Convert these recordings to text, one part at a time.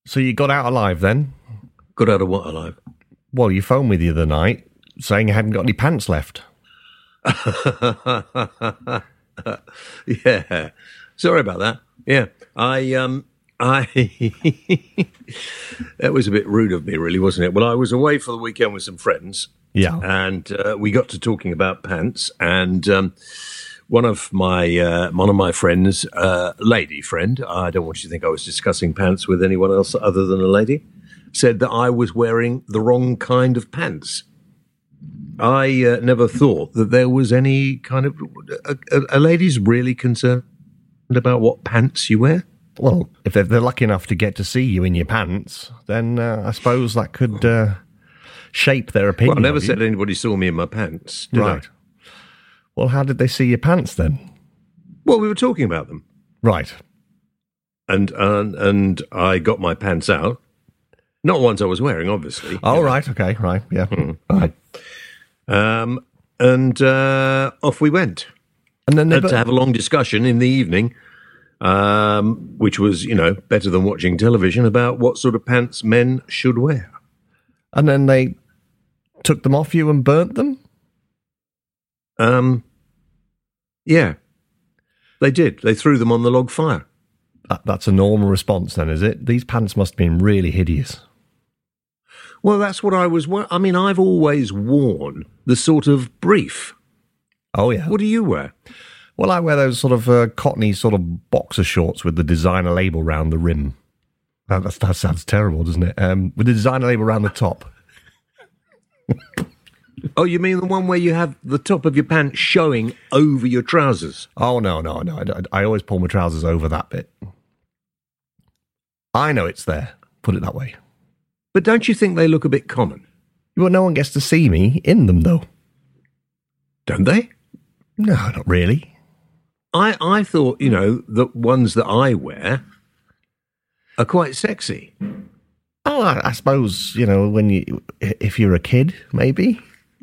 So you got out alive then? Got out of what alive? Well, you phoned me the other night saying you hadn't got any pants left. Yeah. Sorry about that. Yeah. That was a bit rude of me, really, wasn't it? Well, I was away for the weekend with some friends. Yeah. And we got to talking about pants, and one of my friends, lady friend, I don't want you to think I was discussing pants with anyone else other than a lady, said that I was wearing the wrong kind of pants. I never thought that there was any kind of... Are ladies really concerned about what pants you wear? Well, if they're lucky enough to get to see you in your pants, then I suppose that could shape their opinion. Well, I never said anybody saw me in my pants, did I? Well, how did they see your pants then? Well, we were talking about them. Right. And I got my pants out. Not ones I was wearing, obviously. Oh, right, okay, right, yeah. Right. And off we went. And then they had to have a long discussion in the evening, which was, better than watching television, about what sort of pants men should wear. And then they took them off you and burnt them? Yeah. They did. They threw them on the log fire. That's a normal response then, is it? These pants must have been really hideous. Well, that's what I was wearing. I mean, I've always worn the sort of brief. Oh, yeah. What do you wear? Well, I wear those sort of cottony sort of boxer shorts with the designer label round the rim. That sounds terrible, doesn't it? With the designer label around the top. Oh, you mean the one where you have the top of your pants showing over your trousers? Oh, no. I always pull my trousers over that bit. I know it's there, put it that way. But don't you think they look a bit common? Well, no one gets to see me in them, though. Don't they? No, not really. I thought, the ones that I wear are quite sexy. Oh, I suppose, if you're a kid, maybe.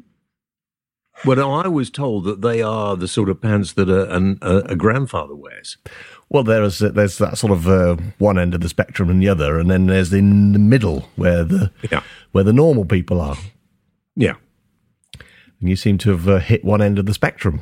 Well, I was told that they are the sort of pants that a grandfather wears. Well, there's that sort of one end of the spectrum and the other, and then there's in the middle where the normal people are. Yeah. And you seem to have hit one end of the spectrum.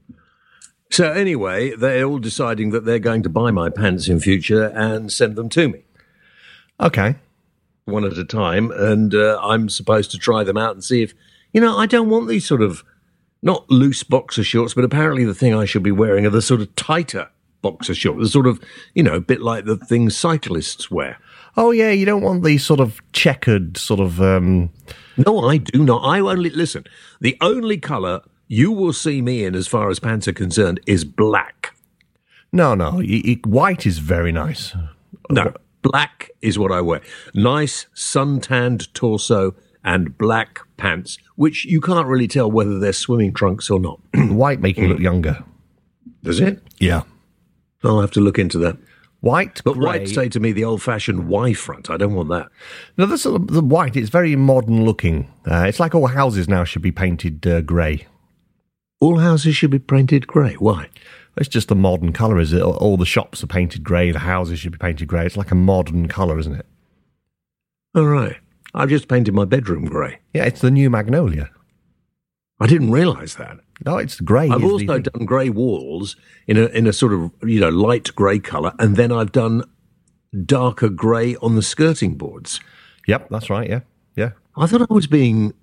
So anyway, they're all deciding that they're going to buy my pants in future and send them to me. Okay. One at a time, and I'm supposed to try them out and see if... I don't want these sort of, not loose boxer shorts, but apparently the thing I should be wearing are the sort of tighter boxer shorts, the sort of, a bit like the things cyclists wear. Oh, yeah, you don't want these sort of checkered sort of... No, I do not. Listen, the only colour you will see me in as far as pants are concerned is black. No, white is very nice. No, black is what I wear. Nice suntanned torso and black pants, which you can't really tell whether they're swimming trunks or not. White make you look younger. Does it? Yeah. I'll have to look into that. White, but grey. white say to me the old-fashioned Y front. I don't want that. No, the white. It's very modern looking. It's like all houses now should be painted grey. All houses should be painted grey. Why? It's just a modern colour, is it? All the shops are painted grey. The houses should be painted grey. It's like a modern colour, isn't it? All right. I've just painted my bedroom grey. Yeah, it's the new Magnolia. I didn't realise that. No, it's grey. I've also done grey walls in a sort of light grey colour, and then I've done darker grey on the skirting boards. Yep, that's right. Yeah. I thought I was being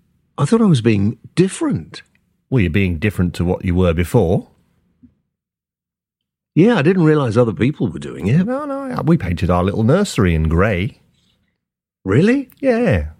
different. Well, you're being different to what you were before. Yeah, I didn't realise other people were doing it. No, we painted our little nursery in grey. Really? Yeah.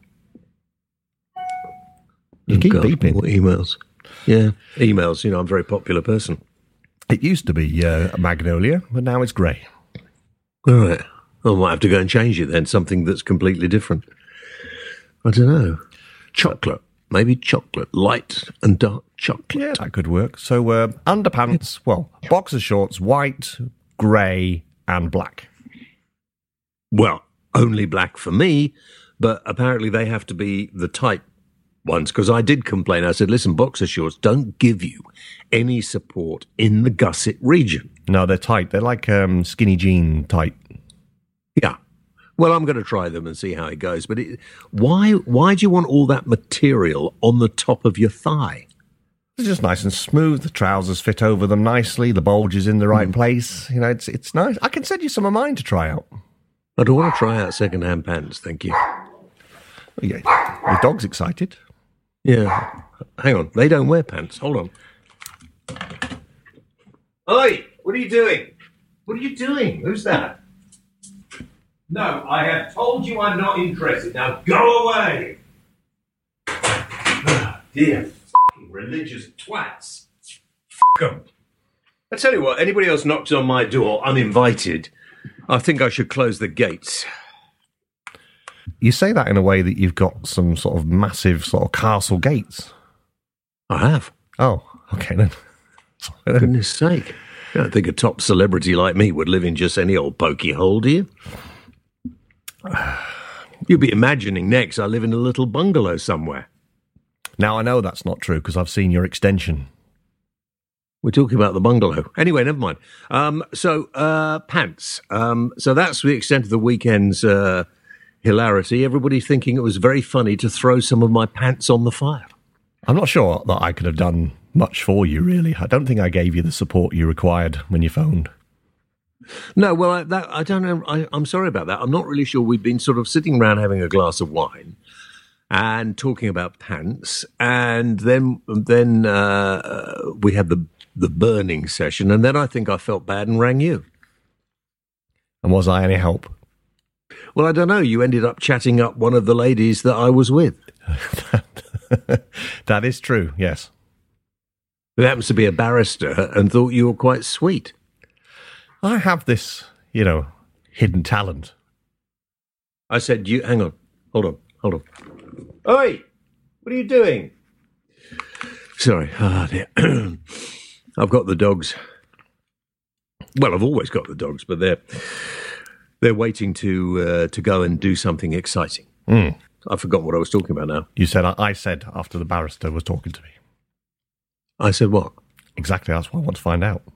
You keep beeping. What emails? Yeah, emails. I'm a very popular person. It used to be a Magnolia, but now it's grey. All right. I might have to go and change it then, something that's completely different. I don't know. Chocolate. Maybe chocolate. Light and dark chocolate. Yeah, that could work. So underpants, boxer shorts, white, grey and black. Well, only black for me, but apparently they have to be the tight ones, because I did complain. I said, listen, boxer shorts don't give you any support in the gusset region. No, they're tight. They're like skinny jean tight. Yeah. Well, I'm going to try them and see how it goes. But why do you want all that material on the top of your thigh? It's just nice and smooth. The trousers fit over them nicely. The bulge is in the right place. You know, it's nice. I can send you some of mine to try out. I don't want to try out second-hand pants, thank you. Yeah, your dog's excited. Yeah. Hang on. They don't wear pants. Hold on. Oi! What are you doing? What are you doing? Who's that? No, I have told you I'm not interested. Now go away! Oh, dear f***ing religious twats. F*** 'em. I tell you what, anybody else knocks on my door uninvited, I think I should close the gates. You say that in a way that you've got some sort of massive sort of castle gates. I have. Oh, okay then. For goodness sake. I don't think a top celebrity like me would live in just any old pokey hole, do you? You'll be imagining next I live in a little bungalow somewhere. Now I know that's not true because I've seen your extension. We're talking about the bungalow. Anyway, never mind. Pants. So that's the extent of the weekend's hilarity. Everybody thinking it was very funny to throw some of my pants on the fire. I'm not sure that I could have done much for you, really. I don't think I gave you the support you required when you phoned. No, well, I don't know. I'm sorry about that. I'm not really sure. We've been sort of sitting around having a glass of wine and talking about pants, and then we had the burning session, and then I think I felt bad and rang you. And was I any help? Well, I don't know. You ended up chatting up one of the ladies that I was with. That is true, yes. Who happens to be a barrister and thought you were quite sweet. I have this, hidden talent. I said, hang on, hold on. Oi, what are you doing? Sorry, dear. I've got the dogs. Well, I've always got the dogs, but they're waiting to go and do something exciting. I've forgotten what I was talking about now. You said, I said after the barrister was talking to me. I said what? Exactly, that's what I want to find out.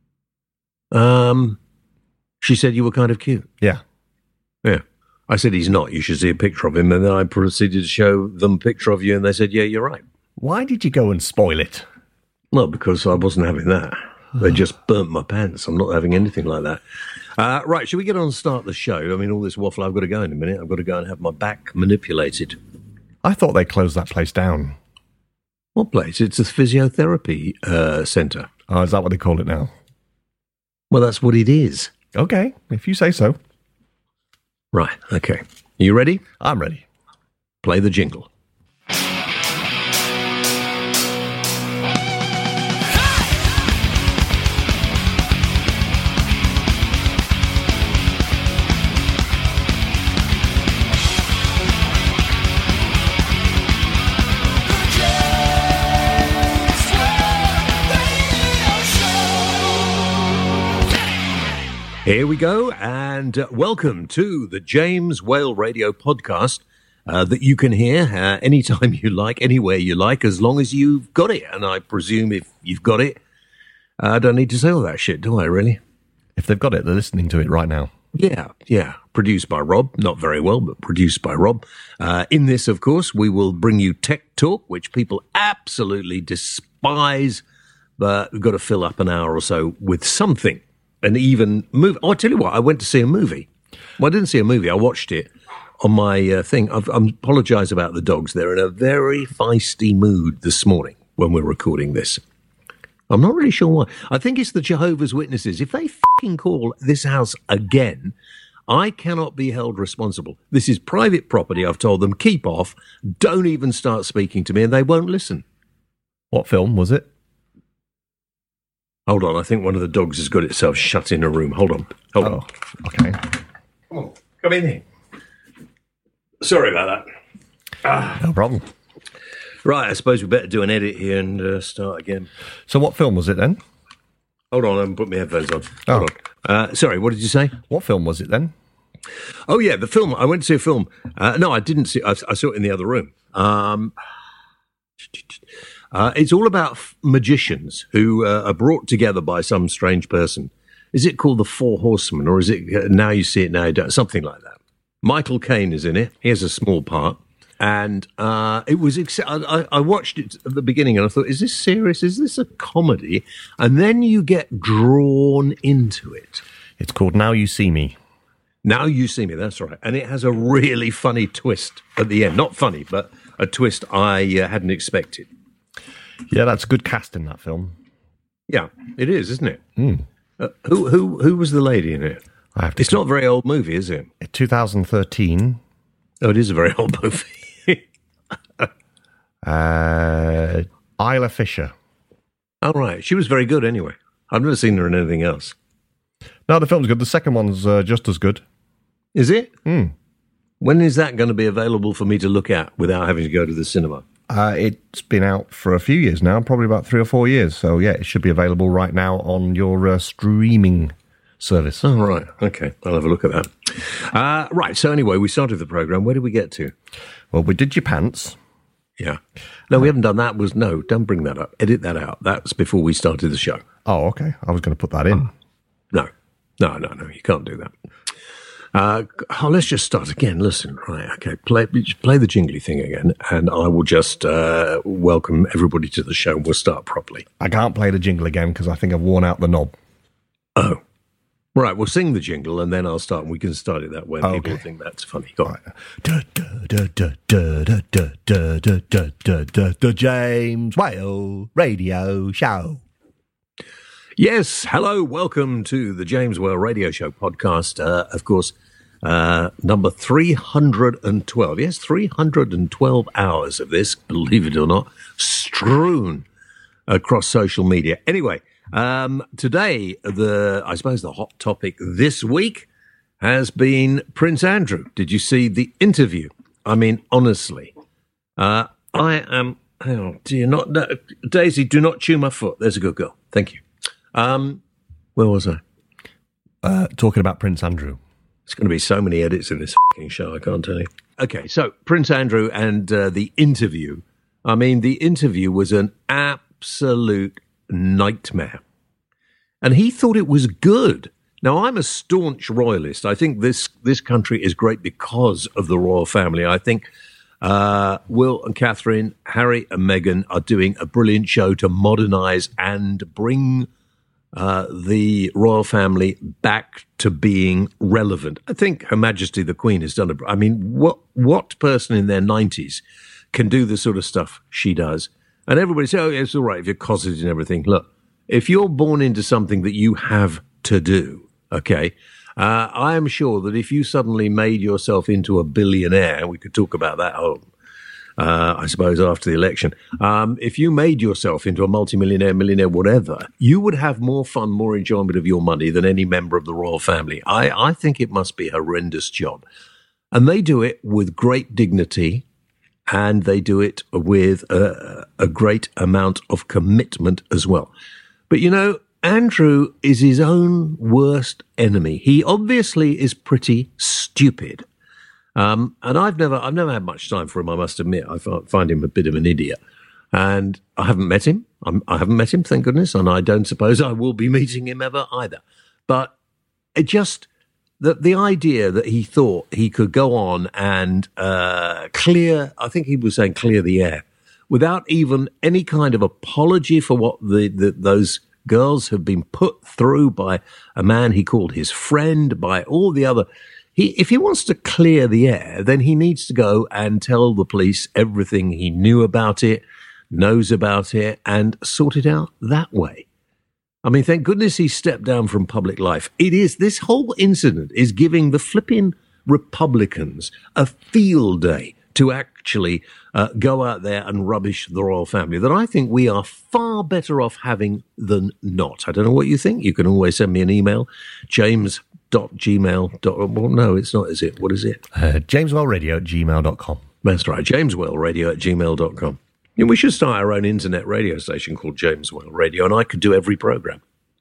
She said you were kind of cute. Yeah. Yeah. I said he's not. You should see a picture of him. And then I proceeded to show them a picture of you, and they said, yeah, you're right. Why did you go and spoil it? Well, because I wasn't having that. They just burnt my pants. I'm not having anything like that. Right, should we get on and start the show? I mean, all this waffle, I've got to go in a minute. I've got to go and have my back manipulated. I thought they closed that place down. What place? It's a physiotherapy centre. Oh, is that what they call it now? Well, that's what it is. Okay, if you say so. Right, okay. You ready? I'm ready. Play the jingle. Here we go, and welcome to the James Whale Radio podcast that you can hear anytime you like, anywhere you like, as long as you've got it. And I presume if you've got it, I don't need to say all that shit, do I, really? If they've got it, they're listening to it right now. Yeah. Produced by Rob. Not very well, but produced by Rob. In this, of course, we will bring you tech talk, which people absolutely despise, but we've got to fill up an hour or so with something. And even movie. Oh, I tell you what, I went to see a movie. Well, I didn't see a movie. I watched it on my thing. I apologise about the dogs. They're in a very feisty mood this morning when we're recording this. I'm not really sure why. I think it's the Jehovah's Witnesses. If they fucking call this house again, I cannot be held responsible. This is private property. I've told them, keep off. Don't even start speaking to me, and they won't listen. What film was it? Hold on, I think one of the dogs has got itself shut in a room. Hold on. Okay. Come on, come in here. Sorry about that. No problem. Right, I suppose we better do an edit here and start again. So what film was it then? Hold on, I haven't put my headphones on. Hold on. Sorry, what did you say? What film was it then? Oh, yeah, the film. I went to see a film. No, I didn't see I saw it in the other room. It's all about magicians who are brought together by some strange person. Is it called The Four Horsemen, or is it Now You See It, Now You Don't? Something like that. Michael Caine is in it. He has a small part. And it was. I watched it at the beginning and I thought, is this serious? Is this a comedy? And then you get drawn into it. It's called Now You See Me. Now You See Me, that's right. And it has a really funny twist at the end. Not funny, but a twist I hadn't expected. Yeah, that's a good cast in that film. Yeah, it is, isn't it? Who was the lady in it? It's not a very old movie, is it? 2013. Oh, it is a very old movie. Isla Fisher. Oh, right. She was very good anyway. I've never seen her in anything else. No, the film's good. The second one's just as good. Is it? When is that going to be available for me to look at without having to go to the cinema? It's been out for a few years now, probably about 3 or 4 years. So, yeah, it should be available right now on your streaming service. Oh, right. Okay. I'll have a look at that. Right. So, anyway, we started the programme. Where did we get to? Well, we did your pants. Yeah. No, we haven't done that. No, don't bring that up. Edit that out. That's before we started the show. Oh, okay. I was going to put that in. No. You can't do that. Let's just start again. Listen, right? Okay, play the jingly thing again, and I will just welcome everybody to the show. We'll start properly. I can't play the jingle again because I think I've worn out the knob. Oh, right. We'll sing the jingle, and then I'll start. And we can start it that way. Okay. People think that's funny. Go on. The James Whale Radio Show. Yes, hello, welcome to the James Whale Radio Show podcast. Of course, number 312. Yes, 312 hours of this, believe it or not, strewn across social media. Anyway, today, I suppose the hot topic this week has been Prince Andrew. Did you see the interview? I mean, honestly, I am... Oh, dear, Daisy, do not chew my foot. There's a good girl. Thank you. Where was I? Talking about Prince Andrew. There's going to be so many edits in this fucking show, I can't tell you. Okay, so Prince Andrew and the interview. I mean, the interview was an absolute nightmare. And he thought it was good. Now, I'm a staunch royalist. I think this country is great because of the royal family. I think Will and Catherine, Harry and Meghan are doing a brilliant show to modernise and bring the royal family back to being relevant. I think Her Majesty the Queen has done I mean, what person in their 90s can do the sort of stuff she does? And everybody says, oh, yeah, it's all right if you're cosseted and everything. Look, if you're born into something that you have to do, okay, I am sure that if you suddenly made yourself into a billionaire, we could talk about that, I suppose, after the election. If you made yourself into a multimillionaire, millionaire, whatever, you would have more fun, more enjoyment of your money than any member of the royal family. I think it must be a horrendous job. And they do it with great dignity, and they do it with a great amount of commitment as well. But, you know, Andrew is his own worst enemy. He obviously is pretty stupid. And I've never had much time for him, I must admit. I find him a bit of an idiot. And I haven't met him. I haven't met him, thank goodness. And I don't suppose I will be meeting him ever either. But it just, the idea that he thought he could go on and clear the air without even any kind of apology for what those girls have been put through by a man he called his friend, by all the other... If he wants to clear the air, then he needs to go and tell the police everything he knew about it, knows about it, and sort it out that way. I mean, thank goodness he stepped down from public life. This whole incident is giving the flipping Republicans a field day to actually go out there and rubbish the royal family that I think we are far better off having than not. I don't know what you think. You can always send me an email, james.gmail.com. Well, no, it's not, is it? What is it? jameswellradio@gmail.com. That's right, jameswellradio@gmail.com. You know, we should start our own internet radio station called James Well Radio, and I could do every program.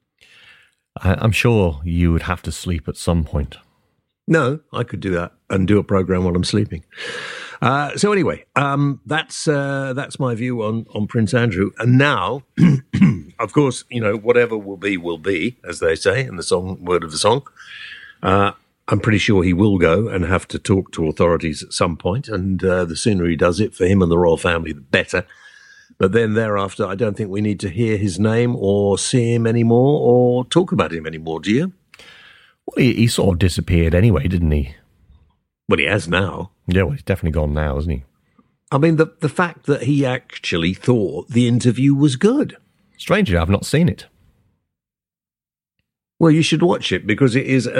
I'm sure you would have to sleep at some point. No, I could do that and do a program while I'm sleeping. So anyway, that's my view on Prince Andrew. And now, of course, you know, whatever will be, as they say in the word of the song. I'm pretty sure he will go and have to talk to authorities at some point, and the sooner he does it for him and the royal family, the better. But then thereafter, I don't think we need to hear his name or see him anymore or talk about him anymore, do you? Well, he sort of disappeared anyway, didn't he? Well, he has now. Yeah, well, he's definitely gone now, hasn't he? I mean, the fact that he actually thought the interview was good. Strangely, I've not seen it. Well, you should watch it because it is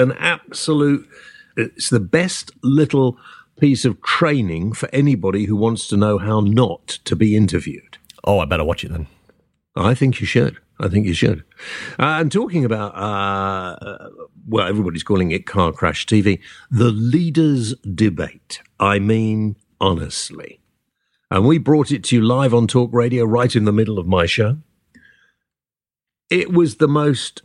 it's the best little piece of training for anybody who wants to know how not to be interviewed. Oh, I better watch it then. I think you should. And talking about, well, everybody's calling it car crash TV, the leaders' debate. I mean, honestly. And we brought it to you live on Talk Radio right in the middle of my show. It was the most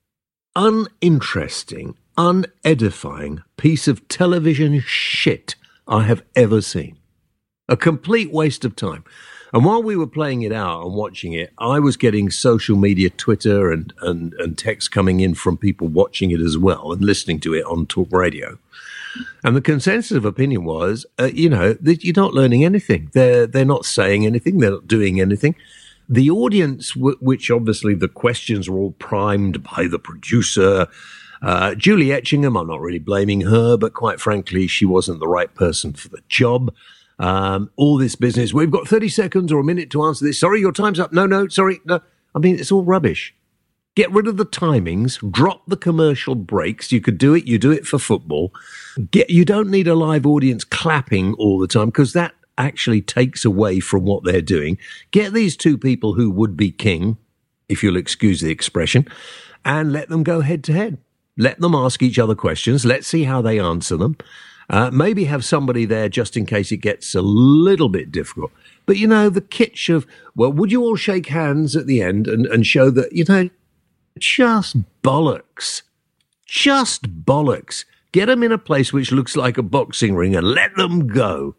uninteresting, unedifying piece of television shit I have ever seen. A complete waste of time. And while we were playing it out and watching it, I was getting social media, Twitter and texts coming in from people watching it as well and listening to it on Talk Radio. And the consensus of opinion was, that you're not learning anything. They're not saying anything. They're not doing anything. The audience, which obviously the questions were all primed by the producer, Julie Etchingham, I'm not really blaming her, but quite frankly, she wasn't the right person for the job. All this business, we've got 30 seconds or a minute to answer this. Sorry, your time's up. No, sorry. No. I mean, it's all rubbish. Get rid of the timings, drop the commercial breaks. You could do it. You do it for football. You don't need a live audience clapping all the time because that actually takes away from what they're doing. Get these two people who would be king, if you'll excuse the expression, and let them go head to head. Let them ask each other questions. Let's see how they answer them. Maybe have somebody there just in case it gets a little bit difficult. But, the kitsch of, well, would you all shake hands at the end and show that, just bollocks. Just bollocks. Get them in a place which looks like a boxing ring and let them go.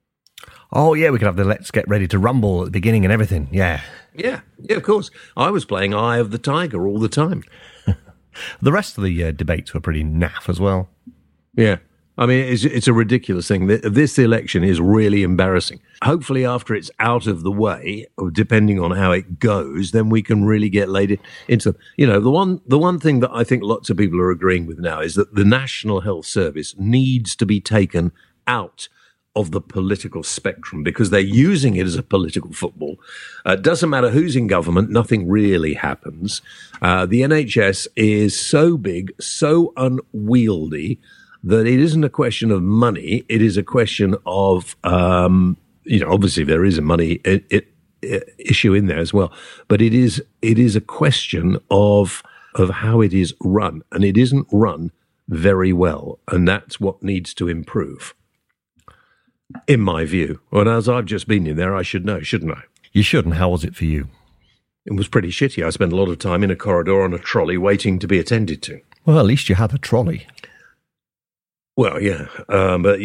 Oh, yeah, we could have the Let's Get Ready to Rumble at the beginning and everything, yeah. Yeah, of course. I was playing Eye of the Tiger all the time. The rest of the debates were pretty naff as well. Yeah. I mean, it's a ridiculous thing. This election is really embarrassing. Hopefully, after it's out of the way, or depending on how it goes, then we can really get laid into them. The one thing that I think lots of people are agreeing with now is that the National Health Service needs to be taken out of the political spectrum because they're using it as a political football. It doesn't matter who's in government, nothing really happens. The NHS is so big, so unwieldy, that it isn't a question of money. It is a question of, obviously there is a money issue in there as well, but it is a question of how it is run, and it isn't run very well, and that's what needs to improve, in my view. And as I've just been in there, I should know, shouldn't I? You should, and how was it for you? It was pretty shitty. I spent a lot of time in a corridor on a trolley waiting to be attended to. Well, at least you had a trolley. Well, yeah, but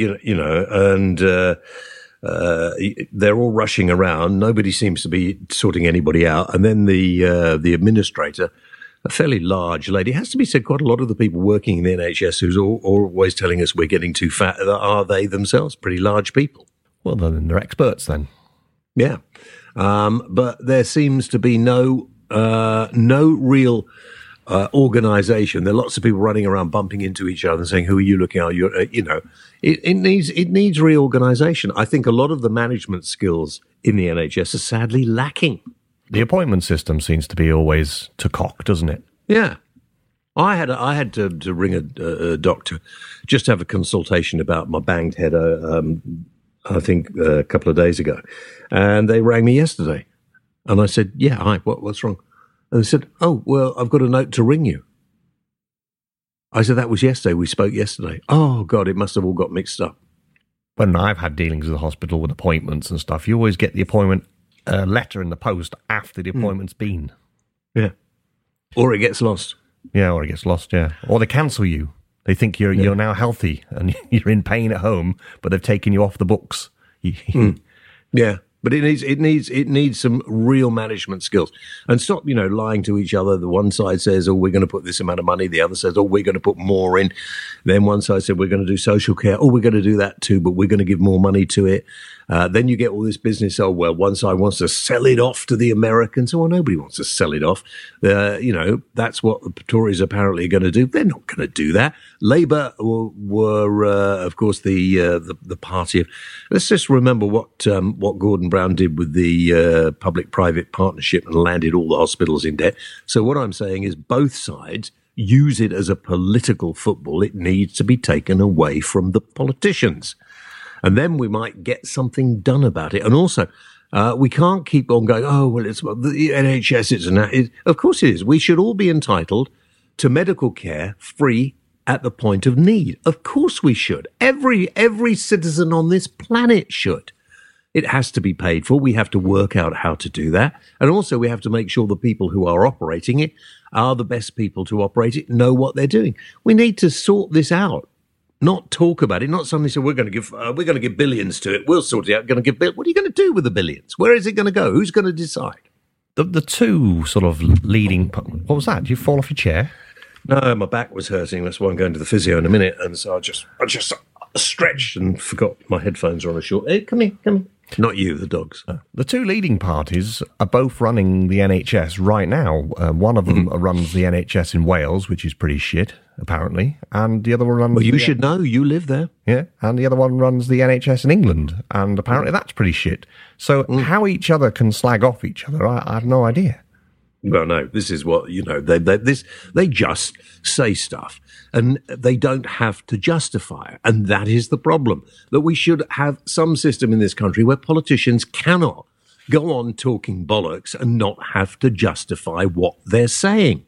they're all rushing around. Nobody seems to be sorting anybody out. And then the administrator, a fairly large lady, has to be said, quite a lot of the people working in the NHS who's always telling us we're getting too fat, are they themselves pretty large people? Well, then they're experts then. Yeah, but there seems to be no real organisation. There are lots of people running around bumping into each other and saying, "Who are you looking at?" It needs reorganisation. I think a lot of the management skills in the NHS are sadly lacking. The appointment system seems to be always to cock, doesn't it? Yeah. I had to ring a doctor just to have a consultation about my banged head, I think a couple of days ago. And they rang me yesterday. And I said, yeah, hi, what's wrong? And they said, oh, well, I've got a note to ring you. I said, that was yesterday. We spoke yesterday. Oh, God, it must have all got mixed up. When I've had dealings with the hospital with appointments and stuff, you always get the appointment letter in the post after the appointment's been. Yeah. Or it gets lost. Yeah, or it gets lost, yeah. Or they cancel you. They think you're now healthy and you're in pain at home, but they've taken you off the books. Yeah. But it needs some real management skills. And stop, lying to each other. The one side says, oh, we're going to put this amount of money. The other says, oh, we're going to put more in. Then one side said, we're going to do social care. Oh, we're going to do that too, but we're going to give more money to it. Then you get all this business. Oh, well, one side wants to sell it off to the Americans. Well, nobody wants to sell it off. That's what the Tories apparently are going to do. They're not going to do that. Labour were of course, the party of. Let's just remember what Gordon Brown did with the public-private partnership and landed all the hospitals in debt. So what I'm saying is both sides use it as a political football. It needs to be taken away from the politicians. And then we might get something done about it. And also, we can't keep on going, oh, well, it's the NHS, of course it is. We should all be entitled to medical care free at the point of need. Of course we should. Every citizen on this planet should. It has to be paid for. We have to work out how to do that. And also we have to make sure the people who are operating it are the best people to operate it, know what they're doing. We need to sort this out. Not talk about it, not suddenly say we're going to give billions to it. We'll sort it out. What are you going to do with the billions? Where is it going to go? Who's going to decide? The two sort of leading. What was that? Did you fall off your chair? No, my back was hurting. That's why I'm going to the physio in a minute. And so I just stretched and forgot my headphones are on a short. Hey, come here. Not you, the dogs. The two leading parties are both running the NHS right now. One of them runs the NHS in Wales, which is pretty shit, apparently. And the other one runs... Well, you should know. You live there. Yeah, and the other one runs the NHS in England. And apparently that's pretty shit. So how each other can slag off each other, I have no idea. Well, no, this is what, they just say stuff and they don't have to justify it. And that is the problem, that we should have some system in this country where politicians cannot go on talking bollocks and not have to justify what they're saying.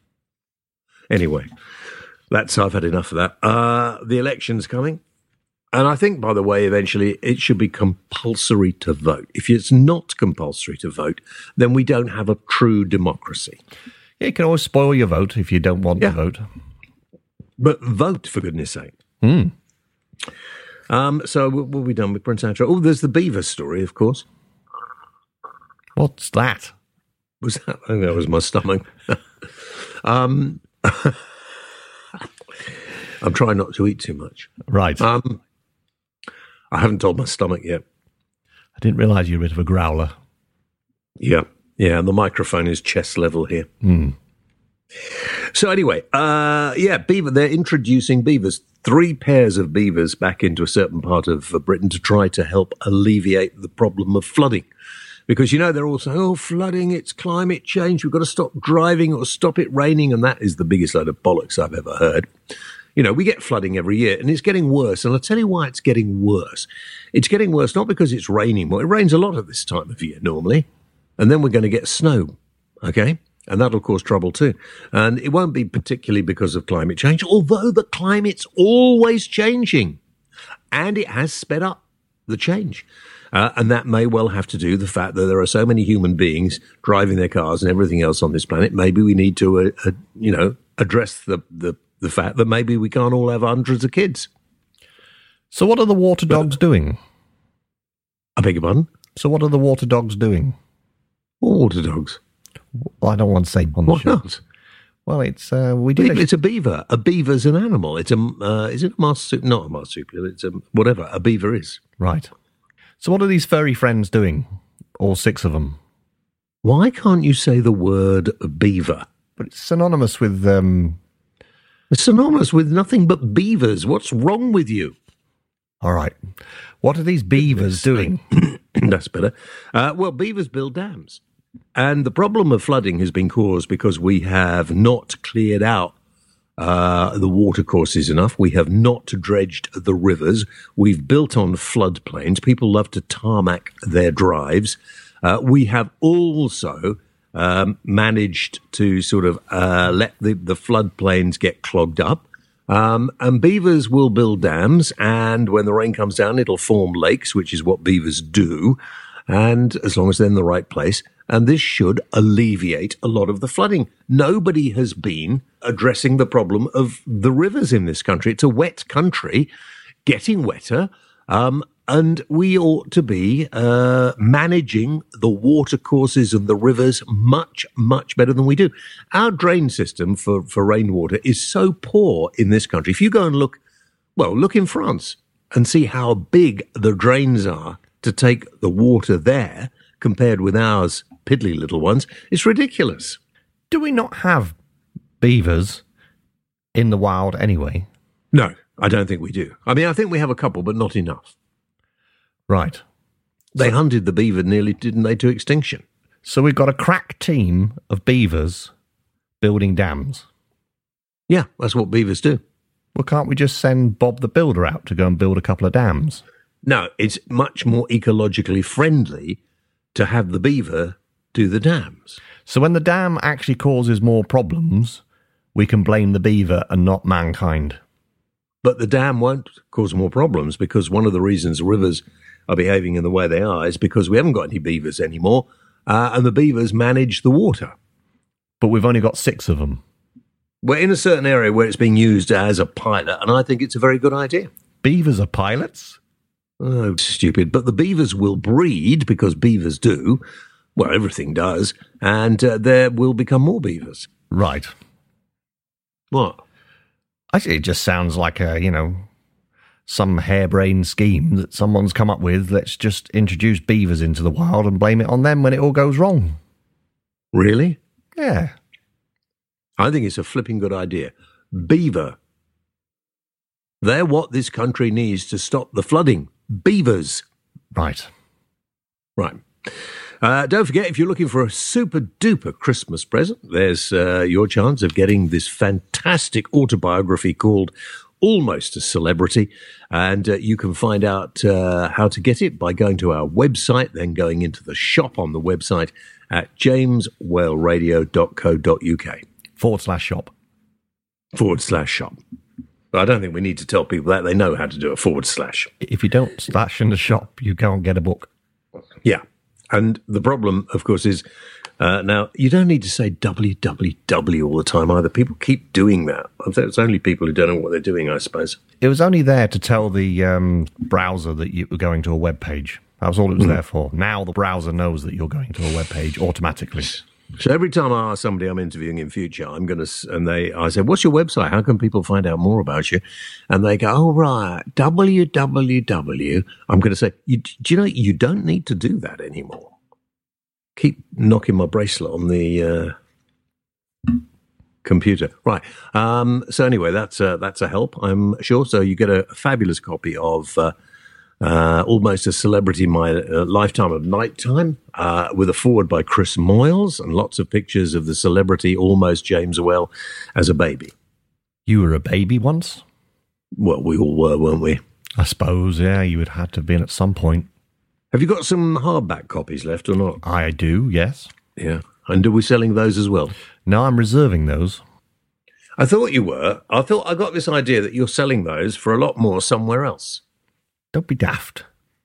Anyway, I've had enough of that. The election's coming. And I think, by the way, eventually it should be compulsory to vote. If it's not compulsory to vote, then we don't have a true democracy. Yeah, you can always spoil your vote if you don't want to vote. But vote, for goodness sake. So what have we done with Prince Andrew? Oh, there's the beaver story, of course. What's that? I think that was my stomach. I'm trying not to eat too much. Right. I haven't told my stomach yet. I didn't realise you were a bit of a growler. Yeah, and the microphone is chest level here. So anyway, beaver, they're introducing beavers, 3 pairs of beavers back into a certain part of Britain to try to help alleviate the problem of flooding. Because, they're all saying, oh, flooding, it's climate change, we've got to stop driving or stop it raining, and that is the biggest load of bollocks I've ever heard. We get flooding every year, and it's getting worse. And I'll tell you why it's getting worse. It's getting worse not because it's raining more. It rains a lot at this time of year normally. And then we're going to get snow, okay? And that'll cause trouble too. And it won't be particularly because of climate change, although the climate's always changing. And it has sped up the change. And that may well have to do with the fact that there are so many human beings driving their cars and everything else on this planet. Maybe we need to, address the fact that maybe we can't all have hundreds of kids. So what are the water dogs doing? I beg your pardon? So what are the water dogs doing? What water dogs? Well, I don't want to say on the show. Not? Well, it's we did. It's a beaver. A beaver's an animal. It's is it a marsupial? Not a marsupial. It's whatever a beaver is. Right. So what are these furry friends doing? All 6 of them. Why can't you say the word beaver? But it's synonymous with. It's synonymous with nothing but beavers. What's wrong with you? All right. What are these beavers doing? That's better. Well, beavers build dams. And the problem of flooding has been caused because we have not cleared out the watercourses enough. We have not dredged the rivers. We've built on floodplains. People love to tarmac their drives. We have also managed to sort of let the floodplains get clogged up. And beavers will build dams, and when the rain comes down, it'll form lakes, which is what beavers do. And as long as they're in the right place, and this should alleviate a lot of the flooding. Nobody has been addressing the problem of the rivers in this country. It's a wet country, getting wetter. And we ought to be managing the water courses and the rivers much, much better than we do. Our drain system for rainwater is so poor in this country. If you go and look in France and see how big the drains are to take the water there compared with ours piddly little ones, it's ridiculous. Do we not have beavers in the wild anyway? No, I don't think we do. I mean, I think we have a couple, but not enough. Right. They hunted the beaver nearly, didn't they, to extinction. So we've got a crack team of beavers building dams. Yeah, that's what beavers do. Well, can't we just send Bob the Builder out to go and build a couple of dams? No, it's much more ecologically friendly to have the beaver do the dams. So when the dam actually causes more problems, we can blame the beaver and not mankind. But the dam won't cause more problems, because one of the reasons rivers are behaving in the way they are is because we haven't got any beavers anymore, and the beavers manage the water. But we've only got 6 of them. We're in a certain area where it's being used as a pilot, and I think it's a very good idea. Beavers are pilots? Oh, stupid. But the beavers will breed, because beavers do. Well, everything does. And there will become more beavers. Right. What? Actually, it just sounds like some harebrained scheme that someone's come up with. Let's just introduce beavers into the wild and blame it on them when it all goes wrong. Really? Yeah. I think it's a flipping good idea. Beaver. They're what this country needs to stop the flooding. Beavers. Right. Right. Don't forget, if you're looking for a super-duper Christmas present, there's your chance of getting this fantastic autobiography called Almost a Celebrity. And you can find out how to get it by going to our website, then going into the shop on the website at jameswhaleradio.co.uk. /shop. /shop. But I don't think we need to tell people that. They know how to do a /. If you don't slash in the shop, you can't get a book. Yeah. And the problem, of course, is now you don't need to say www all the time either. People keep doing that. It's only people who don't know what they're doing, I suppose. It was only there to tell the browser that you were going to a web page. That was all it was there for. Now the browser knows that you're going to a web page automatically. So every time I ask somebody I'm interviewing in future, I say, "What's your website? How can people find out more about you?" And they go, "Oh, right, www." I'm going to say, do you know you don't need to do that anymore? Keep knocking my bracelet on the computer, right? So anyway, that's a help, I'm sure. So you get a fabulous copy of Almost a Celebrity, My Lifetime of Nighttime, with a foreword by Chris Moyles and lots of pictures of the celebrity almost James Whale as a baby. You were a baby once? Well, we all were, weren't we? I suppose, yeah, you would have to have been at some point. Have you got some hardback copies left or not? I do, yes. Yeah. And are we selling those as well? No, I'm reserving those. I thought you were. I got this idea that you're selling those for a lot more somewhere else. Don't be daft.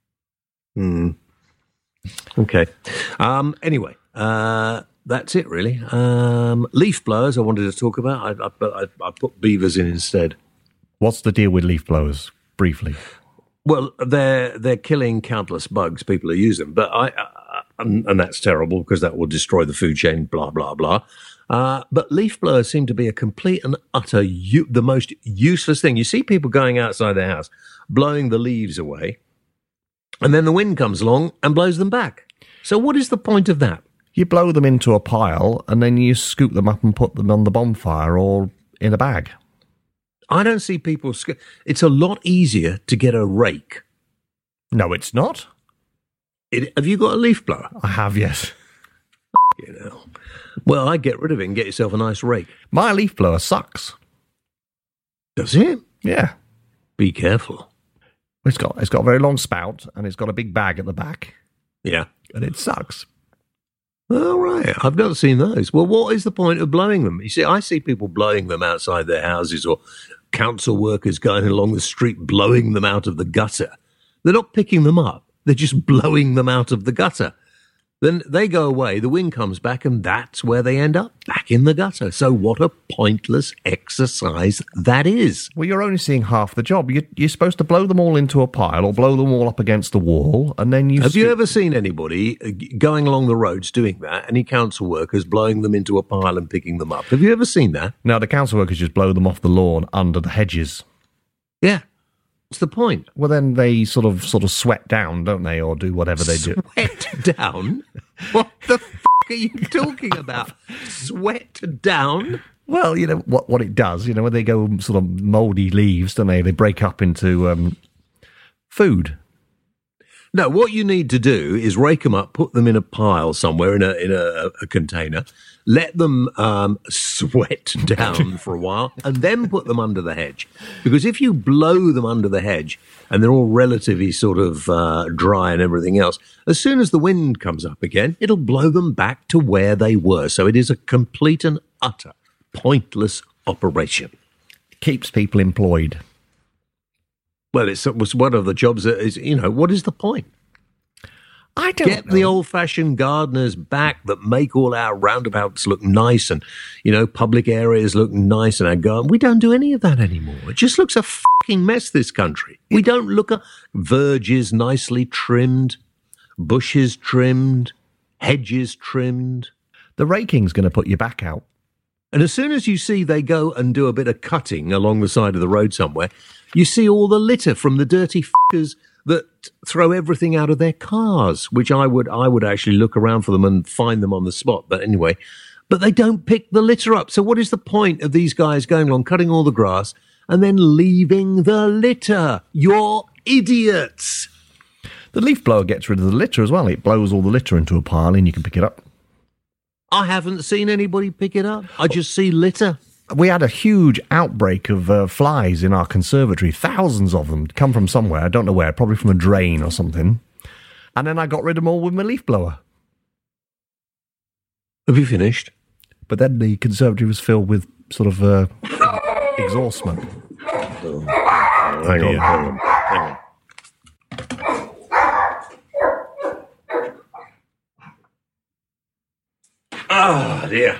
Okay. Anyway, that's it, really. Leaf blowers I wanted to talk about. I put beavers in instead. What's the deal with leaf blowers, briefly? Well, they're killing countless bugs. People who use them, but and that's terrible because that will destroy the food chain. Blah blah blah. But leaf blowers seem to be a complete and utter the most useless thing. You see people going outside their house, blowing the leaves away, and then the wind comes along and blows them back. So what is the point of that? You blow them into a pile, and then you scoop them up and put them on the bonfire or in a bag. I don't see people... It's a lot easier to get a rake. No, it's not. Have you got a leaf blower? I have, yes. Well, I'd get rid of it and get yourself a nice rake. My leaf blower sucks. Does it? Yeah. Be careful. It's got a very long spout, and it's got a big bag at the back. Yeah. And it sucks. All right. I've not seen those. Well, what is the point of blowing them? You see, I see people blowing them outside their houses, or council workers going along the street blowing them out of the gutter. They're not picking them up. They're just blowing them out of the gutter. Then they go away, the wind comes back, and that's where they end up, back in the gutter. So what a pointless exercise that is. Well, you're only seeing half the job. You're supposed to blow them all into a pile or blow them all up against the wall, and then you... Have you ever seen anybody going along the roads doing that, any council workers blowing them into a pile and picking them up? Have you ever seen that? No, the council workers just blow them off the lawn under the hedges. Yeah. What's the point? Well, then they sort of sweat down, don't they, or do whatever they do. Sweat down? What the are you talking about? Sweat down? Well, you know what it does. You know, when they go sort of mouldy leaves, don't they? They break up into food. No, what you need to do is rake them up, put them in a pile somewhere in a container, let them sweat down for a while, and then put them under the hedge. Because if you blow them under the hedge and they're all relatively sort of dry and everything else, as soon as the wind comes up again, it'll blow them back to where they were. So it is a complete and utter pointless operation. It keeps people employed. Well, it was one of the jobs that is, what is the point? I don't Get the old-fashioned gardeners back that make all our roundabouts look nice and, public areas look nice and our garden. We don't do any of that anymore. It just looks a fucking mess, this country. We don't look at verges nicely trimmed, bushes trimmed, hedges trimmed. The raking's going to put your back out. And as soon as you see they go and do a bit of cutting along the side of the road somewhere, you see all the litter from the dirty fuckers that throw everything out of their cars, which I would actually look around for them and find them on the spot. But anyway, but they don't pick the litter up. So what is the point of these guys going along, cutting all the grass and then leaving the litter? You're idiots. The leaf blower gets rid of the litter as well. It blows all the litter into a pile and you can pick it up. I haven't seen anybody pick it up. I just see litter. We had a huge outbreak of flies in our conservatory. Thousands of them come from somewhere. I don't know where, probably from a drain or something. And then I got rid of them all with my leaf blower. Have you finished? But then the conservatory was filled with sort of exhaust smoke. Hang on. Oh, dear.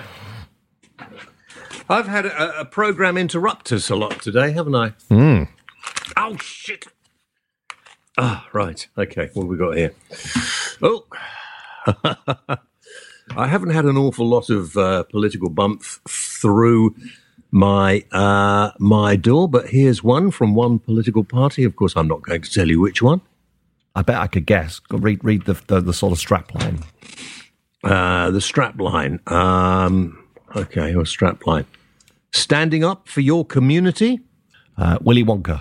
I've had a program interrupt us a lot today, haven't I? Mm. Oh, shit. Ah, right. Okay, what have we got here? Oh. I haven't had an awful lot of political bump through my door, but here's one from one political party. Of course, I'm not going to tell you which one. I bet I could guess. Read the sort of strap line. The strap line. Okay, or strap line. Standing up for your community? Willy Wonka.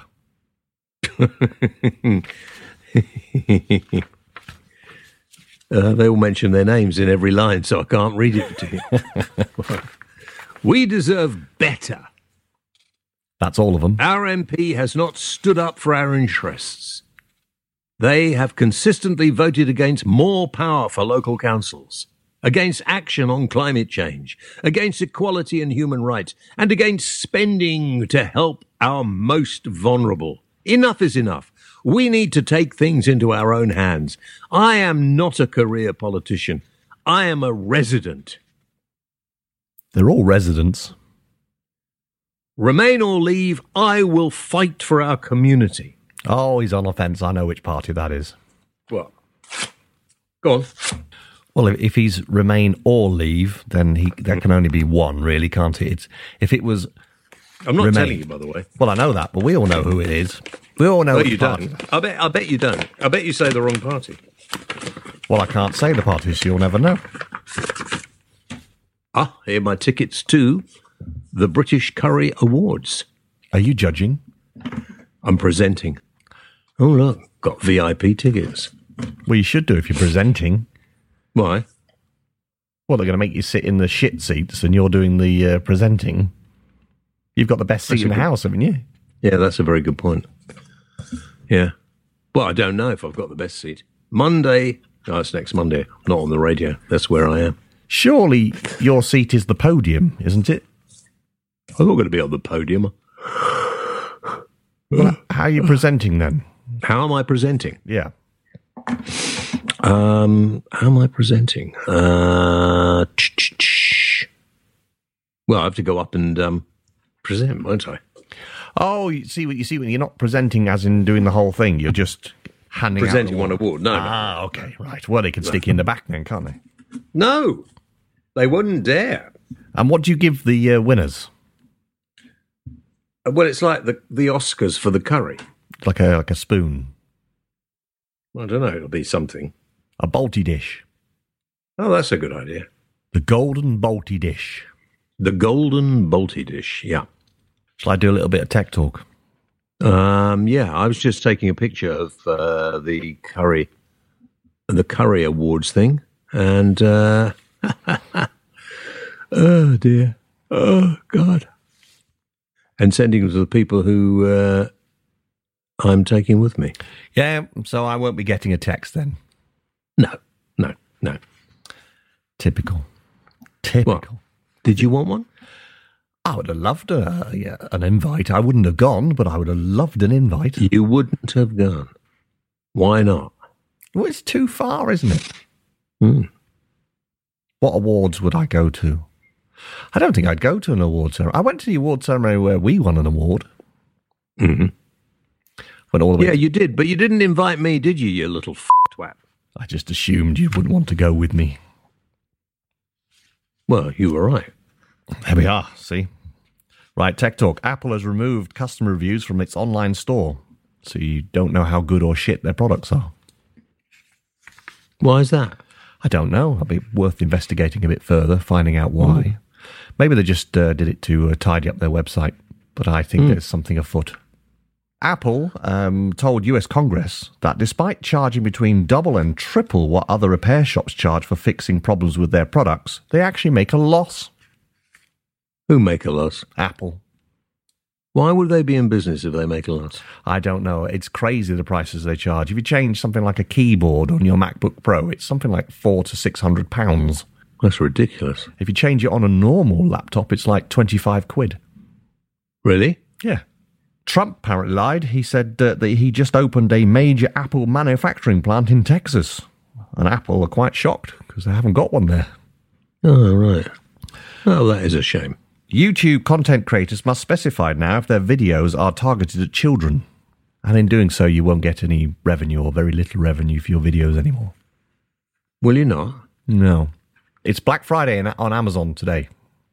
They all mention their names in every line, so I can't read it to you. We deserve better. That's all of them. Our MP has not stood up for our interests. They have consistently voted against more power for local councils, against action on climate change, against equality and human rights, and against spending to help our most vulnerable. Enough is enough. We need to take things into our own hands. I am not a career politician. I am a resident. They're all residents. Remain or leave, I will fight for our community. Oh, he's on offence. I know which party that is. What? Go on. Well, if he's remain or leave, then there can only be one, really, can't it? If it was... I'm not remain. telling you, by the way. Well, I know that, but we all know who it is. We all know No, which you party. don't. I bet you don't. I bet you say the wrong party. Well, I can't say the party, so you'll never know. Ah, here are my tickets to the British Curry Awards. Are you judging? I'm presenting. Oh, look, got VIP tickets. Well, you should do if you're presenting. Why? Well, they're going to make you sit in the shit seats and you're doing the presenting. You've got the best seat in the house, haven't you? Yeah, that's a very good point. Yeah. Well, I don't know if I've got the best seat. Monday, it's next Monday, not on the radio. That's where I am. Surely your seat is the podium, isn't it? I'm not going to be on the podium. Well, how are you presenting then? How am I presenting? Yeah. How am I presenting? Well, I have to go up and present, won't I? Oh, you see when you're not presenting as in doing the whole thing. You're just handing Presenting out one award. No, okay, right. Well, they can stick you in the back then, can't they? no, they wouldn't dare. And what do you give the winners? Well, it's like the Oscars for the curry. Like a spoon, I don't know. It'll be something. a Balti dish, Oh, that's a good idea. the golden Balti dish. The golden Balti dish. Yeah. Shall I do a little bit of tech talk? Yeah, I was just taking a picture of the curry awards thing, and oh dear, oh God, and sending them to the people who I'm taking with me. Yeah, so I won't be getting a text then. No. Typical. What? Did you want one? I would have loved an invite. I wouldn't have gone, but I would have loved an invite. You wouldn't have gone. Why not? Well, it's too far, isn't it? Hmm. What awards would I go to? I don't think I'd go to an award ceremony. I went to the award ceremony where we won an award. Mm-hmm. Went all the way. Yeah, you did, but you didn't invite me, did you, you little twat? I just assumed you wouldn't want to go with me. Well, you were right. There we are, see? Right, Tech Talk. Apple has removed customer reviews from its online store, so you don't know how good or shit their products are. Why is that? I don't know. It'll be worth investigating a bit further, finding out why. Maybe they just did it to tidy up their website, but I think there's something afoot. Apple told US Congress that despite charging between double and triple what other repair shops charge for fixing problems with their products, they actually make a loss. Who make a loss? Apple. Why would they be in business if they make a loss? I don't know. It's crazy the prices they charge. If you change something like a keyboard on your MacBook Pro, it's something like £400 to £600. That's ridiculous. If you change it on a normal laptop, it's like 25 quid. Really? Yeah. Trump apparently lied. He said that he just opened a major Apple manufacturing plant in Texas. And Apple are quite shocked because they haven't got one there. Oh, right. Oh, that is a shame. YouTube content creators must specify now if their videos are targeted at children. And in doing so, you won't get any revenue or very little revenue for your videos anymore. Will you not? No. It's Black Friday on Amazon today.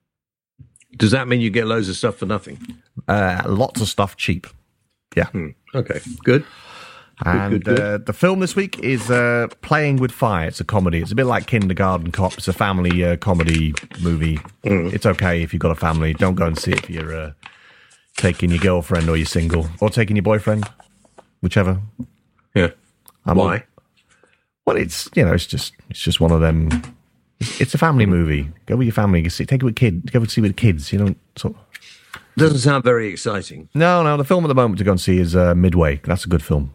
Does that mean you get loads of stuff for nothing? Lots of stuff cheap. Yeah. Okay, good. And Good. the film this week is Playing with Fire. It's a comedy. It's a bit like Kindergarten Cop. It's a family comedy movie. It's okay if you've got a family. Don't go and see it if you're taking your girlfriend or you're single. Or taking your boyfriend. Whichever. Yeah. Why? Well, it's just one of them. It's a family movie. Go with your family. Take it with kids. Go and see with the kids. You don't sort of... Doesn't sound very exciting. No. The film at the moment to go and see is Midway. That's a good film.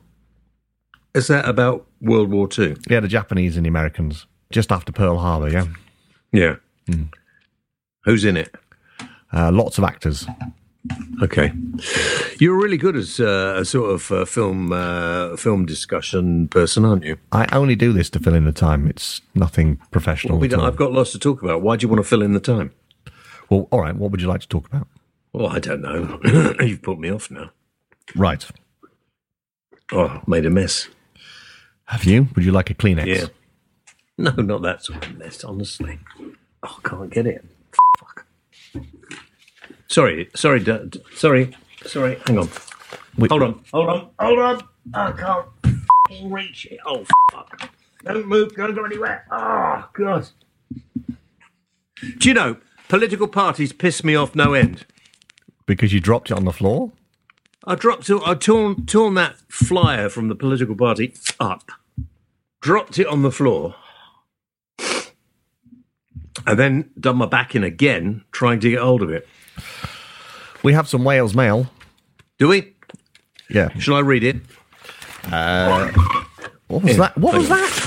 Is that about World War II? Yeah, the Japanese and the Americans. Just after Pearl Harbor, yeah? Yeah. Who's in it? Lots of actors. Okay. You're really good as a sort of film discussion person, aren't you? I only do this to fill in the time. It's nothing professional. Well, I've got lots to talk about. Why do you want to fill in the time? Well, all right. What would you like to talk about? Well, I don't know. You've put me off now. Right. Oh, made a mess. Have you? Would you like a Kleenex? Yeah. No, not that sort of mess, honestly. Oh, I can't get it. Fuck. Sorry. Hang on. Hold on. I can't fucking reach it. Oh, fuck. Don't move. Don't go anywhere. Oh, God. Do you know, political parties piss me off no end. Because you dropped it on the floor? I torn that flyer from the political party up, dropped it on the floor, and then done my back in again, trying to get hold of it. We have some Wales mail. Do we? Yeah. Shall I read it? What was that? What was that?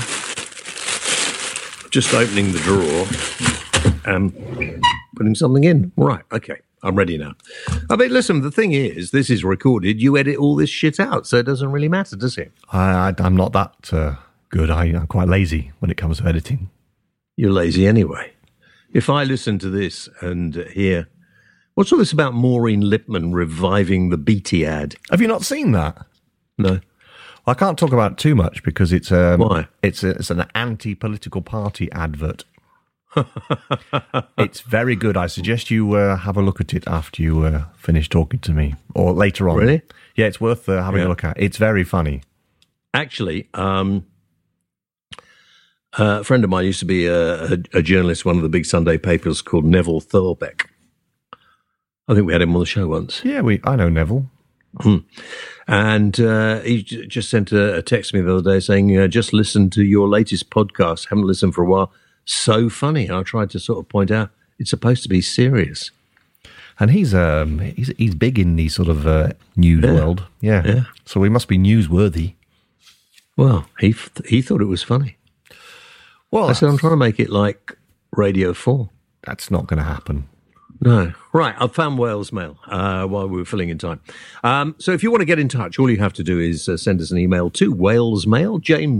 Just opening the drawer and putting something in. Right, okay. I'm ready now. I mean, listen, the thing is, this is recorded. You edit all this shit out, so it doesn't really matter, does it? I'm not that Good. I'm quite lazy when it comes to editing. You're lazy anyway. If I listen to this and hear, what's all this about Maureen Lipman reviving the Beatty ad? Have you not seen that? No. I can't talk about it too much because it's Why? It's an anti-political party advert. It's very good. I suggest you have a look at it after you finish talking to me, or later on. Really? Yeah, it's worth having a look at. It's very funny. Actually, a friend of mine used to be a journalist, one of the big Sunday papers, called Neville Thorbeck. I think we had him on the show once. Yeah, I know Neville. And he just sent a text to me the other day saying, just listened to your latest podcast. Haven't listened for a while. So funny. I tried to sort of point out it's supposed to be serious. And he's big in the sort of news world. Yeah. So he must be newsworthy. Well, he thought it was funny. Well, I said, I'm trying to make it like Radio 4. That's not going to happen. No. Right, I found Wales Mail while we were filling in time. So if you want to get in touch, all you have to do is send us an email to Wales Mail,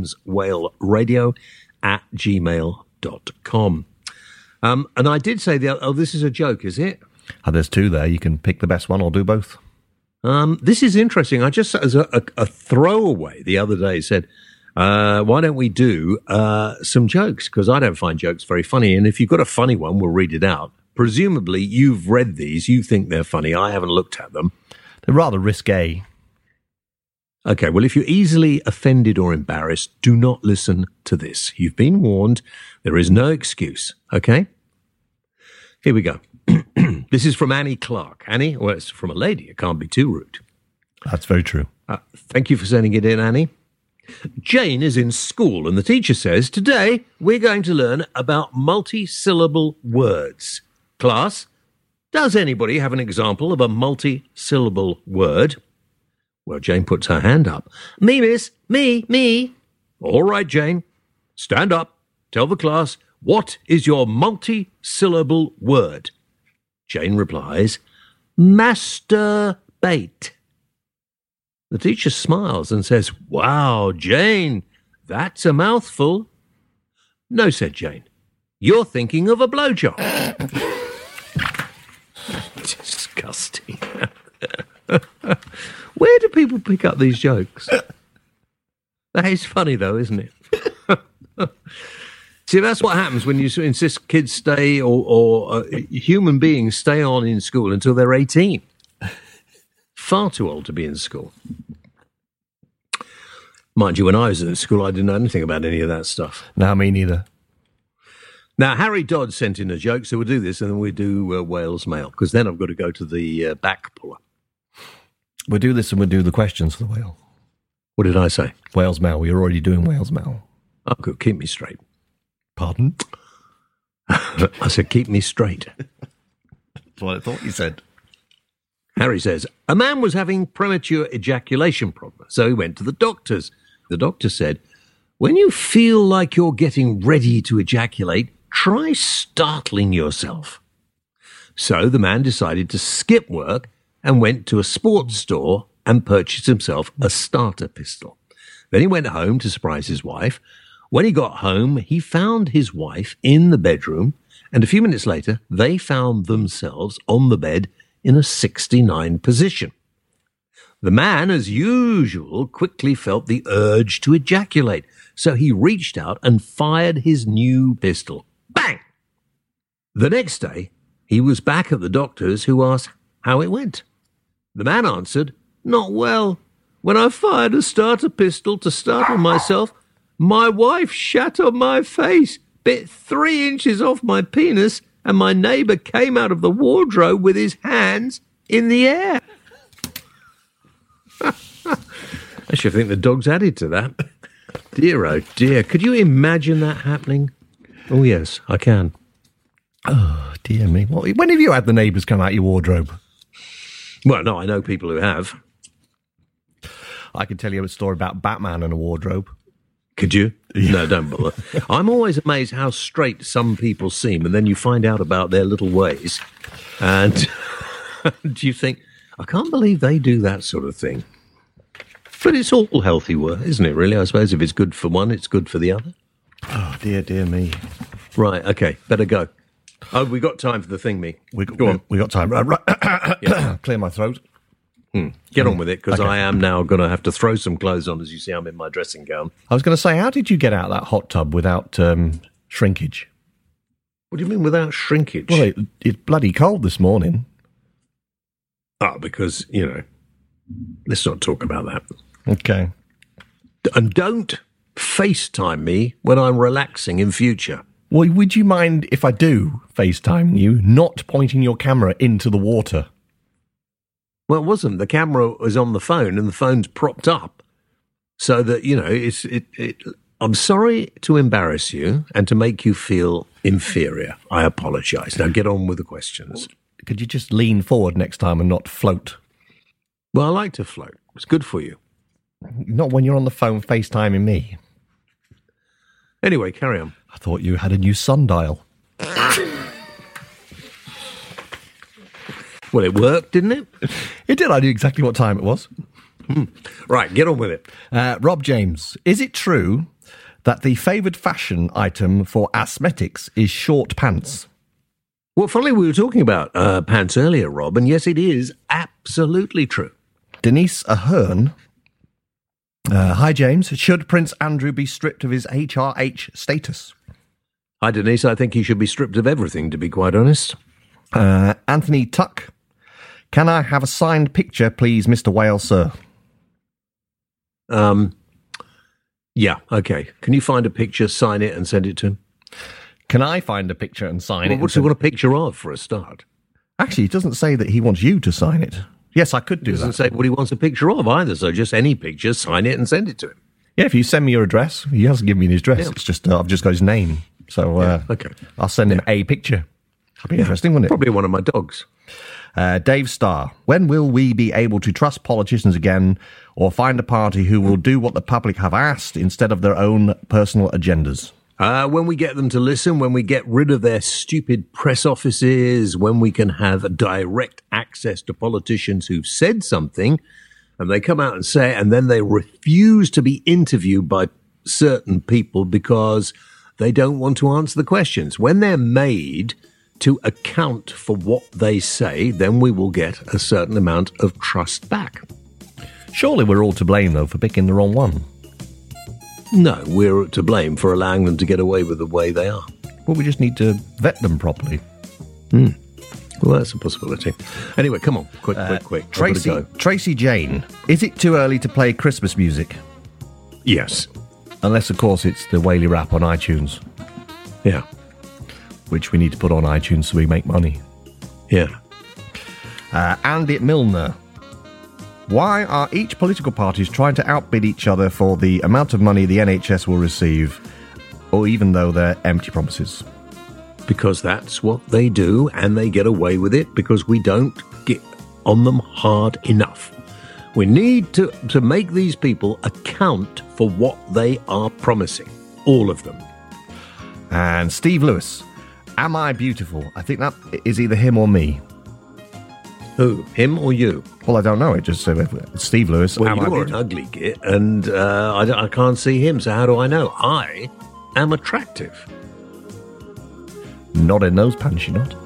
jameswhaleradio@gmail.com. And I did say, this is a joke, is it? There's two there. You can pick the best one or do both. This is interesting. I just, as a throwaway the other day, said, why don't we do some jokes? Because I don't find jokes very funny. And if you've got a funny one, we'll read it out. Presumably, you've read these. You think they're funny. I haven't looked at them. They're rather risque. Okay, well, if you're easily offended or embarrassed, do not listen to this. You've been warned. There is no excuse. Okay? Here we go. This is from Annie Clark. Annie? Well, it's from a lady. It can't be too rude. That's very true. Thank you for sending it in, Annie. Jane is in school and the teacher says, today we're going to learn about multi-syllable words. Class, does anybody have an example of a multi-syllable word? Well, Jane puts her hand up. Me, miss. Me. All right, Jane. Stand up. Tell the class, what is your multi-syllable word? Jane replies, masturbate. The teacher smiles and says, wow, Jane, that's a mouthful. No, said Jane. You're thinking of a blowjob. Disgusting. Where do people pick up these jokes? That is funny, though, isn't it? See, that's what happens when you insist kids stay or human beings stay on in school until they're 18. Far too old to be in school. Mind you, when I was in school, I didn't know anything about any of that stuff. No, me neither. Now, Harry Dodd sent in a joke, so we'll do this and then we'll do Wales Mail, because then I've got to go to the back puller. We'll do this and we'll do the questions for the whale. What did I say? Wales Mail. We're already doing Wales Mail. Oh, good. Keep me straight. Pardon? I said, keep me straight. That's what I thought you said. Harry says, a man was having premature ejaculation problems, so he went to the doctors. The doctor said, when you feel like you're getting ready to ejaculate, try startling yourself. So the man decided to skip work and went to a sports store and purchased himself a starter pistol. Then he went home to surprise his wife. When he got home, he found his wife in the bedroom, and a few minutes later, they found themselves on the bed in a 69 position. The man, as usual, quickly felt the urge to ejaculate, so he reached out and fired his new pistol. Bang! The next day, he was back at the doctor's, who asked how it went. The man answered, not well. When I fired a starter pistol to startle myself, my wife shat on my face, bit 3 inches off my penis, and my neighbour came out of the wardrobe with his hands in the air. I should think the dog's added to that. Dear, oh dear. Could you imagine that happening? Oh, yes, I can. Oh, dear me. When have you had the neighbours come out your wardrobe? Well, no, I know people who have. I can tell you a story about Batman and a wardrobe. Could you? Yeah. No, don't bother. I'm always amazed how straight some people seem, and then you find out about their little ways, and do you think, I can't believe they do that sort of thing. But it's all healthy work, isn't it, really? I suppose if it's good for one, it's good for the other. Oh, dear me. Right, okay, better go. Oh, we got time for the thing, me. Go on. We got time. Right. Yeah. Clear my throat. Get on with it, because Okay. I am now going to have to throw some clothes on. As you see, I'm in my dressing gown. I was going to say, how did you get out of that hot tub without shrinkage? What do you mean without shrinkage? Well, it's bloody cold this morning. Because, let's not talk about that. Okay. And don't FaceTime me when I'm relaxing in future. Well, would you mind if I do FaceTime you, not pointing your camera into the water? Well, it wasn't. The camera was on the phone and the phone's propped up. So that, I'm sorry to embarrass you and to make you feel inferior. I apologise. Now get on with the questions. Could you just lean forward next time and not float? Well, I like to float. It's good for you. Not when you're on the phone FaceTiming me. Anyway, carry on. I thought you had a new sundial. Well, it worked, didn't it? It did. I knew exactly what time it was. Right, get on with it. Rob James, is it true that the favoured fashion item for asthmatics is short pants? Well, funnily, we were talking about pants earlier, Rob, and yes, it is absolutely true. Denise Ahern. Hi, James. Should Prince Andrew be stripped of his HRH status? Hi, Denise. I think he should be stripped of everything, to be quite honest. Anthony Tuck. Can I have a signed picture, please, Mr. Whale, sir? Yeah, okay. Can you find a picture, sign it, and send it to him? Can I find a picture and sign it? What do you want a picture of, for a start? Actually, it doesn't say that he wants you to sign it. Yes, I could do It doesn't that. say what he wants a picture of either, so just any picture, sign it, and send it to him. Yeah, if you send me your address. He hasn't given me his address. Yeah. It's just, I've just got his name. So Okay. I'll send him a picture. That'd be interesting, wouldn't it? Probably one of my dogs. Dave Starr, when will we be able to trust politicians again or find a party who will do what the public have asked instead of their own personal agendas? When we get them to listen, when we get rid of their stupid press offices, when we can have direct access to politicians who've said something and they come out and say it, and then they refuse to be interviewed by certain people because they don't want to answer the questions. When they're made to account for what they say, then we will get a certain amount of trust back. Surely we're all to blame, though, for picking the wrong one. No, we're to blame for allowing them to get away with the way they are. Well, we just need to vet them properly. Well, that's a possibility. Anyway, come on, quick. I've got to go. Tracy Jane, is it too early to play Christmas music? Yes. Unless, of course, it's the Whaley Rap on iTunes, Yeah. which we need to put on iTunes so we make money. Yeah. Andy Milner. Why are each political parties trying to outbid each other for the amount of money the NHS will receive, or even though they're empty promises? Because that's what they do, and they get away with it because we don't get on them hard enough. We need to make these people account for what they are promising. All of them. And Steve Lewis. Am I beautiful? I think that is either him or me. Who? Him or you? Well, I don't know. It just said Steve Lewis. Well, am I you're an beautiful? ugly git, and I can't see him, so how do I know? I am attractive. Not in those pants, you're not.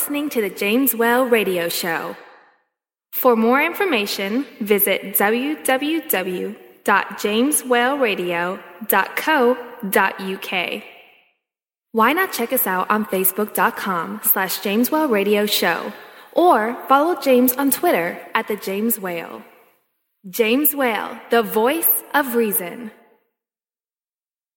listening to the James Whale Radio Show. For more information, visit www.jameswhaleradio.co.uk. Why not check us out on Facebook.com/James Whale Radio Show, or follow James on Twitter @the James Whale. James Whale, the voice of reason.